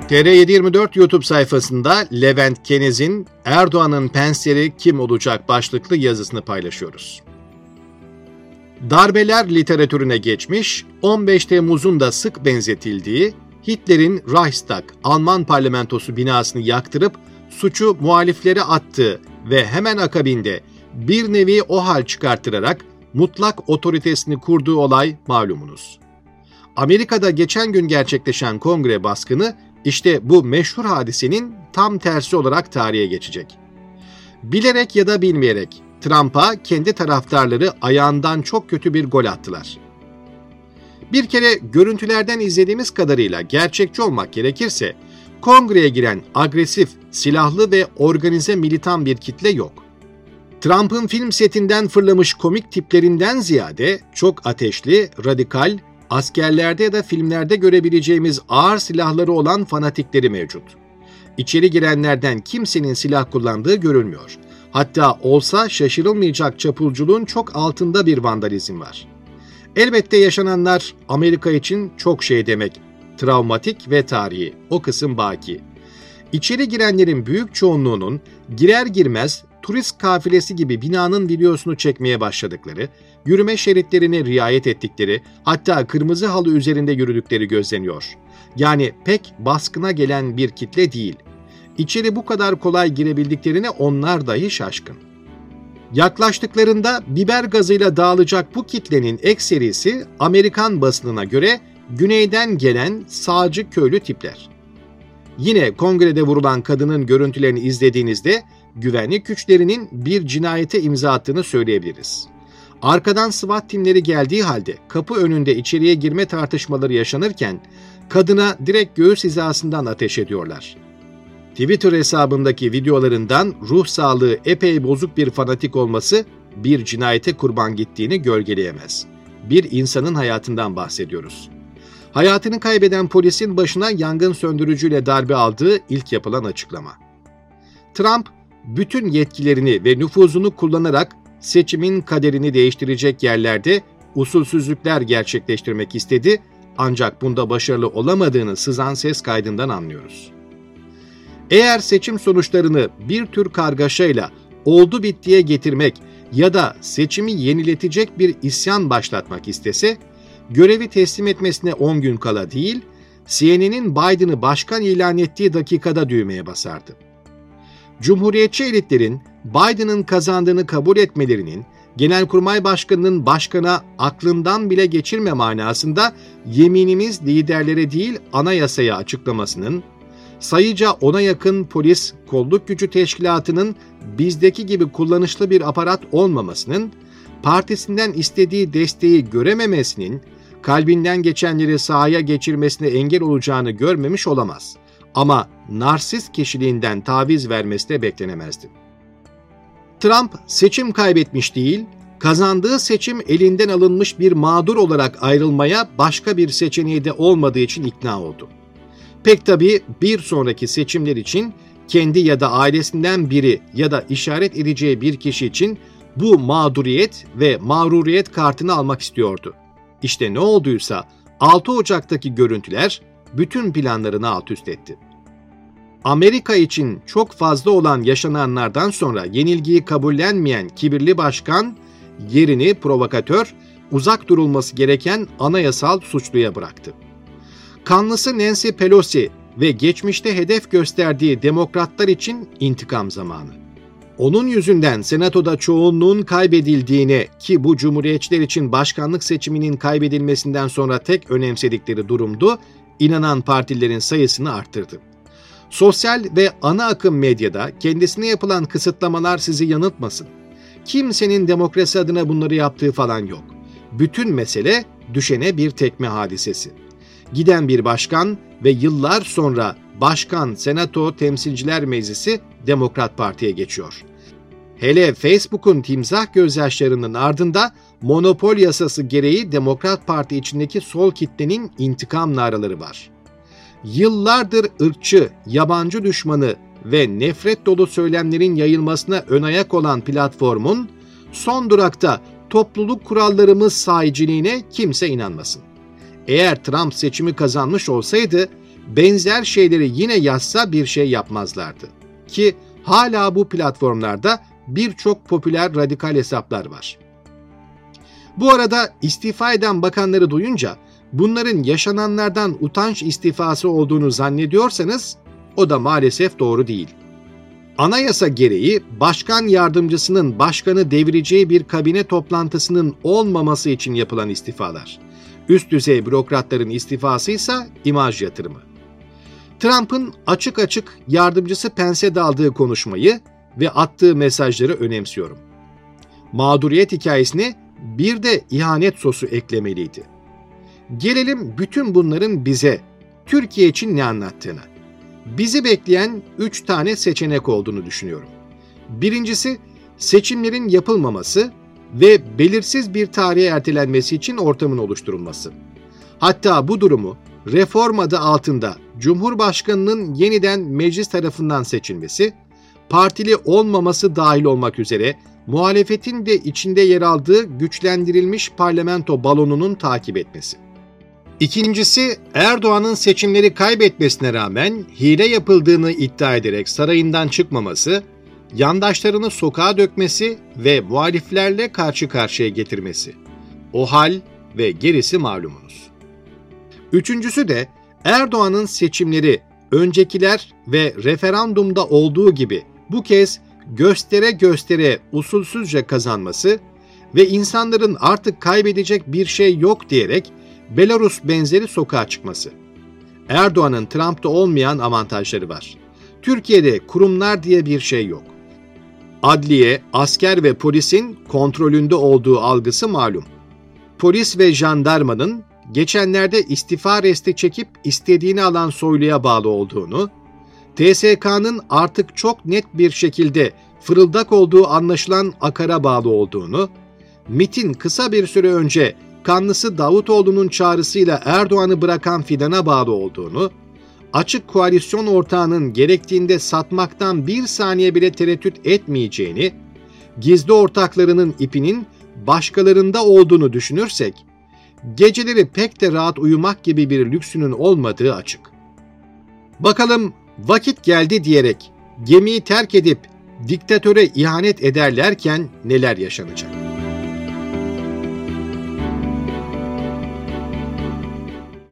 TR724 YouTube sayfasında Levent Keniz'in "Erdoğan'ın penseri kim olacak?" başlıklı yazısını paylaşıyoruz. Darbeler literatürüne geçmiş, 15 Temmuz'un da sık benzetildiği, Hitler'in Reichstag, Alman parlamentosu binasını yaktırıp suçu muhaliflere attığı ve hemen akabinde bir nevi o hal çıkarttırarak mutlak otoritesini kurduğu olay malumunuz. Amerika'da geçen gün gerçekleşen kongre baskını işte bu meşhur hadisenin tam tersi olarak tarihe geçecek. Bilerek ya da bilmeyerek Trump'a kendi taraftarları ayağından çok kötü bir gol attılar. Bir kere görüntülerden izlediğimiz kadarıyla gerçekçi olmak gerekirse, kongreye giren agresif, silahlı ve organize militan bir kitle yok. Trump'ın film setinden fırlamış komik tiplerinden ziyade çok ateşli, radikal, askerlerde ya da filmlerde görebileceğimiz ağır silahları olan fanatikleri mevcut. İçeri girenlerden kimsenin silah kullandığı görülmüyor. Hatta olsa şaşırılmayacak çapulculuğun çok altında bir vandalizm var. Elbette yaşananlar Amerika için çok şey demek. Travmatik ve tarihi. O kısım baki. İçeri girenlerin büyük çoğunluğunun girer girmez turist kafilesi gibi binanın videosunu çekmeye başladıkları, yürüme şeritlerine riayet ettikleri, hatta kırmızı halı üzerinde yürüdükleri gözleniyor. Yani pek baskına gelen bir kitle değil. İçeri bu kadar kolay girebildiklerine onlar dahi şaşkın. Yaklaştıklarında biber gazıyla dağılacak bu kitlenin ekserisi Amerikan basınına göre güneyden gelen sağcı köylü tipler. Yine kongrede vurulan kadının görüntülerini izlediğinizde güvenlik güçlerinin bir cinayete imza attığını söyleyebiliriz. Arkadan SWAT timleri geldiği halde kapı önünde içeriye girme tartışmaları yaşanırken kadına direkt göğüs hizasından ateş ediyorlar. Twitter hesabındaki videolarından ruh sağlığı epey bozuk bir fanatik olması bir cinayete kurban gittiğini gölgeleyemez. Bir insanın hayatından bahsediyoruz. Hayatını kaybeden polisin başına yangın söndürücüyle darbe aldığı ilk yapılan açıklama. Trump, bütün yetkilerini ve nüfuzunu kullanarak seçimin kaderini değiştirecek yerlerde usulsüzlükler gerçekleştirmek istedi, ancak bunda başarılı olamadığını sızan ses kaydından anlıyoruz. Eğer seçim sonuçlarını bir tür kargaşayla oldu bittiye getirmek ya da seçimi yeniletecek bir isyan başlatmak istese, görevi teslim etmesine 10 gün kala değil, CNN'in Biden'ı başkan ilan ettiği dakikada düğmeye basardı. Cumhuriyetçi elitlerin Biden'ın kazandığını kabul etmelerinin, Genelkurmay Başkanı'nın başkana aklından bile geçirme manasında yeminimiz liderlere değil anayasaya açıklamasının, sayıca 10'a yakın polis, kolluk gücü teşkilatının bizdeki gibi kullanışlı bir aparat olmamasının, partisinden istediği desteği görememesinin, kalbinden geçenleri sahaya geçirmesine engel olacağını görmemiş olamaz. Ama narsist kişiliğinden taviz vermesi de beklenemezdi. Trump seçim kaybetmiş değil, kazandığı seçim elinden alınmış bir mağdur olarak ayrılmaya başka bir seçeneği de olmadığı için ikna oldu. Pek tabii bir sonraki seçimler için kendi ya da ailesinden biri ya da işaret edeceği bir kişi için bu mağduriyet ve mağruriyet kartını almak istiyordu. İşte ne olduysa 6 Ocak'taki görüntüler bütün planlarını alt üst etti. Amerika için çok fazla olan yaşananlardan sonra yenilgiyi kabullenmeyen kibirli başkan yerini provokatör, uzak durulması gereken anayasal suçluya bıraktı. Kanlısı Nancy Pelosi ve geçmişte hedef gösterdiği demokratlar için intikam zamanı. Onun yüzünden senatoda çoğunluğun kaybedildiğine, ki bu cumhuriyetçiler için başkanlık seçiminin kaybedilmesinden sonra tek önemsedikleri durumdu, inanan partilerin sayısını arttırdı. Sosyal ve ana akım medyada kendisine yapılan kısıtlamalar sizi yanıltmasın. Kimsenin demokrasi adına bunları yaptığı falan yok. Bütün mesele düşene bir tekme hadisesi. Giden bir başkan ve yıllar sonra başkan, senato, temsilciler meclisi Demokrat Parti'ye geçiyor. Hele Facebook'un timsah gözyaşlarının ardında monopol yasası gereği Demokrat Parti içindeki sol kitlenin intikam naraları var. Yıllardır ırkçı, yabancı düşmanı ve nefret dolu söylemlerin yayılmasına ön ayak olan platformun son durakta topluluk kurallarımız sahiciliğine kimse inanmasın. Eğer Trump seçimi kazanmış olsaydı benzer şeyleri yine yazsa bir şey yapmazlardı. Ki hala bu platformlarda birçok popüler radikal hesaplar var. Bu arada istifa eden bakanları duyunca bunların yaşananlardan utanç istifası olduğunu zannediyorsanız o da maalesef doğru değil. Anayasa gereği başkan yardımcısının başkanı devireceği bir kabine toplantısının olmaması için yapılan istifalar. Üst düzey bürokratların istifası ise imaj yatırımı. Trump'ın açık açık yardımcısı Pence'de aldığı konuşmayı ve attığı mesajları önemsiyorum. Mağduriyet hikayesine bir de ihanet sosu eklemeliydi. Gelelim bütün bunların bize, Türkiye için ne anlattığına. Bizi bekleyen 3 tane seçenek olduğunu düşünüyorum. Birincisi, seçimlerin yapılmaması ve belirsiz bir tarihe ertelenmesi için ortamın oluşturulması. Hatta bu durumu reform adı altında Cumhurbaşkanı'nın yeniden meclis tarafından seçilmesi, partili olmaması dahil olmak üzere muhalefetin de içinde yer aldığı güçlendirilmiş parlamento balonunun takip etmesi. İkincisi, Erdoğan'ın seçimleri kaybetmesine rağmen hile yapıldığını iddia ederek sarayından çıkmaması, yandaşlarını sokağa dökmesi ve muhaliflerle karşı karşıya getirmesi. O hal ve gerisi malumunuz. Üçüncüsü de Erdoğan'ın seçimleri öncekiler ve referandumda olduğu gibi bu kez göstere göstere usulsüzce kazanması ve insanların artık kaybedecek bir şey yok diyerek Belarus benzeri sokağa çıkması. Erdoğan'ın Trump'ta olmayan avantajları var. Türkiye'de kurumlar diye bir şey yok. Adliye, asker ve polisin kontrolünde olduğu algısı malum. Polis ve jandarmanın geçenlerde istifa resti çekip istediğini alan Soylu'ya bağlı olduğunu, TSK'nın artık çok net bir şekilde fırıldak olduğu anlaşılan Akar'a bağlı olduğunu, MİT'in kısa bir süre önce kanlısı Davutoğlu'nun çağrısıyla Erdoğan'ı bırakan Fidan'a bağlı olduğunu, açık koalisyon ortağının gerektiğinde satmaktan bir saniye bile tereddüt etmeyeceğini, gizli ortaklarının ipinin başkalarında olduğunu düşünürsek, geceleri pek de rahat uyumak gibi bir lüksünün olmadığı açık. Bakalım vakit geldi diyerek gemiyi terk edip diktatöre ihanet ederlerken neler yaşanacak?